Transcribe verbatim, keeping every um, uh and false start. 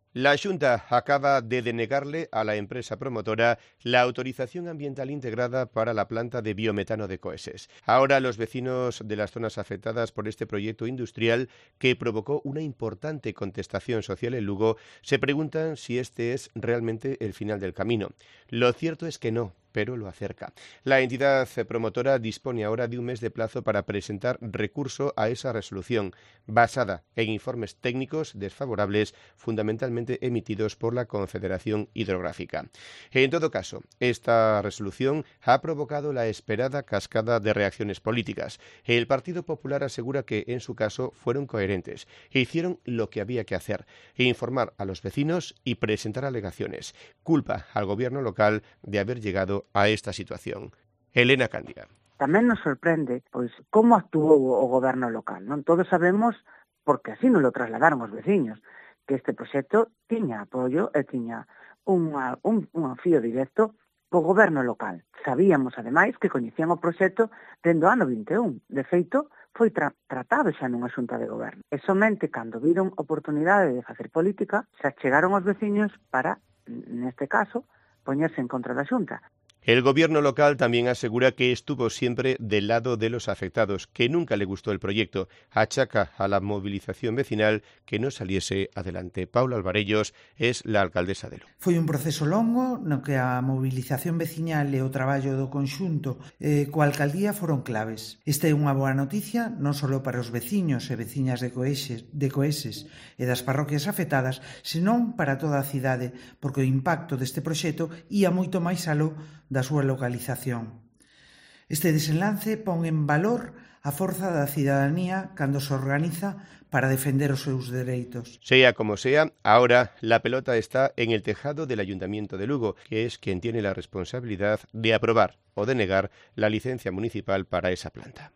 La Xunta acaba de denegarle a la empresa promotora la autorización ambiental integrada para la planta de biometano de Coeses. Ahora los vecinos de las zonas afectadas por este proyecto industrial, que provocó una importante contestación social en Lugo, se preguntan si este es realmente el final del camino. Lo cierto es que no, pero lo acerca. La entidad promotora dispone ahora de un mes de plazo para presentar recurso a esa resolución, basada en informes técnicos desfavorables, fundamentalmente emitidos por la Confederación Hidrográfica. En todo caso, esta resolución ha provocado la esperada cascada de reacciones políticas. El Partido Popular asegura que, en su caso, fueron coherentes e hicieron lo que había que hacer: informar a los vecinos y presentar alegaciones. Culpa al gobierno local de haber llegado a esta situación. Elena Cándiga. Tamén nos sorprende pois como actuou o goberno local, non? Todos sabemos, porque así nos lo trasladaron os veciños, que este proxecto tiña apoio e tiña unha, un, un fío directo co goberno local. Sabíamos, ademais, que coñecían o proxecto dende o ano vinte e un. De feito, foi tra tratado xa nunha xunta de goberno. E somente cando viron oportunidade de facer política, se achegaron os veciños para, neste caso, poñerse en contra da xunta. El gobierno local también asegura que estuvo siempre del lado de los afectados, que nunca le gustó el proyecto. Achaca a la movilización vecinal que no saliese adelante. Paula Alvarellos es la alcaldesa de Lugo. Foi un proceso longo no que a movilización veciñal e o traballo do conxunto eh, coa alcaldía foron claves. Esta é unha boa noticia non só para os veciños e veciñas de Coeses, de Coeses e das parroquias afectadas, senón para toda a cidade, porque o impacto deste proxecto ia moito máis aló da súa localización. Este desenlace pon en valor a forza da cidadanía cando se organiza para defender os seus dereitos. Sea como sea, ahora la pelota está en el tejado del Ayuntamiento de Lugo, que es quien tiene la responsabilidad de aprobar o denegar la licencia municipal para esa planta.